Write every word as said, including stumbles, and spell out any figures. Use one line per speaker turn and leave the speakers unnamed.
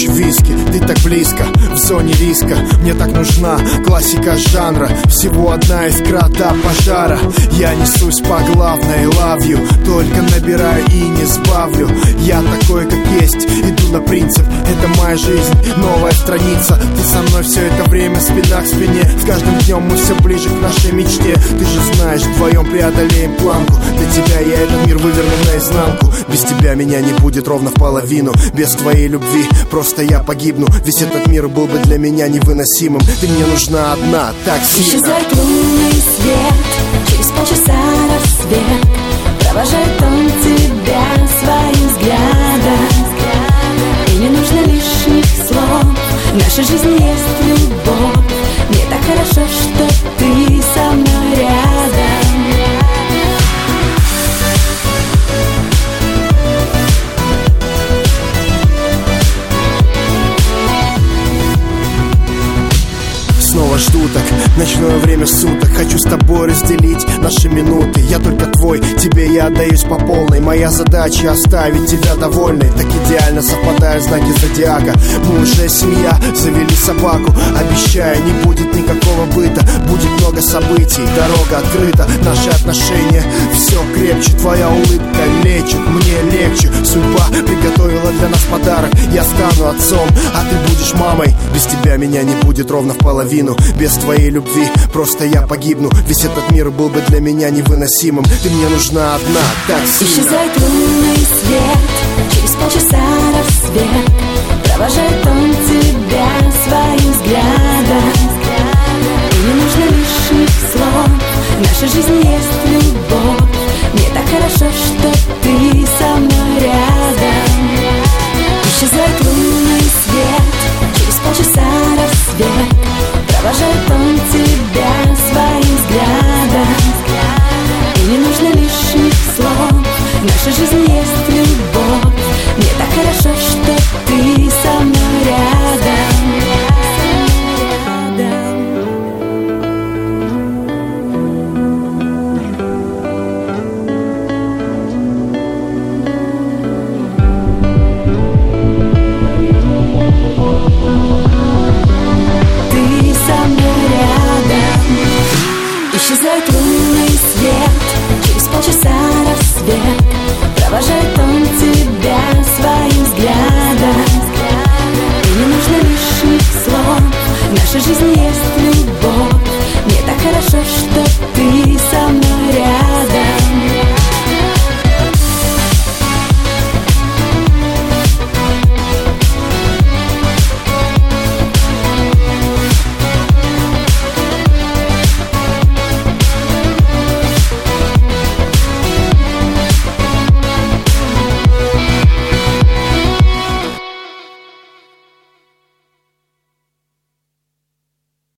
ночь виски, ты так близко, в зоне риска. Мне так нужна классика жанра, всего одна искра до пожара. Я несусь по главной, love you, только набираю и не сбавлю. Я такой, как есть, иду на принцип, это моя жизнь, новая страница. Ты со мной все это время, спина к спине. С каждым днем мы все ближе к нашей мечте. Ты же знаешь, вдвоем преодолеем планку. Для тебя я этот мир выверну наизнанку. Без тебя меня не будет ровно в половину. Без твоей любви просто я погибну. Весь этот мир был бы для меня невыносимым. Ты мне нужна одна, так сильно.
Исчезает лунный свет, через полчаса рассвет. Провожает он тебя своим взглядом. И не нужно лишних слов, в нашей жизни есть любовь. Мне так хорошо, что ты со мной рядом.
Снова жду так, ночное время суток. Хочу с тобой разделить наши минуты. Я только твой, тебе я отдаюсь по полной. Моя задача оставить тебя довольной. Так идеально совпадают знаки зодиака. Мы уже семья, завели собаку. Обещаю, не будет никакого быта. Будет много событий, дорога открыта. Наши отношения все крепче. Твоя улыбка лечит, мне легче. Судьба приготовила для нас подарок. Я стану отцом, а ты будешь мамой. Без тебя меня не будет ровно в половину. Без твоей любви просто я погибну. Весь этот мир был бы для меня невыносимым. Ты мне нужна одна, так сильно.
Исчезает лунный свет, через полчаса рассвет. Провожает он тебя своим взглядом. И не нужно лишних слов, в нашей жизни есть любовь. Мне так хорошо, что ты со мной рядом. Исчезает лунный свет, через полчаса рассвет. Провожает он тебя своим взглядом. И не нужно лишних слов, в нашей жизни есть любовь. Мне так хорошо, что ты со мной рядом. Исчезает лунный свет, через полчаса рассвет. Провожает он тебя своим взглядом. И не нужно лишних слов, в нашей жизни есть любовь. Мне так хорошо, что ты со мной.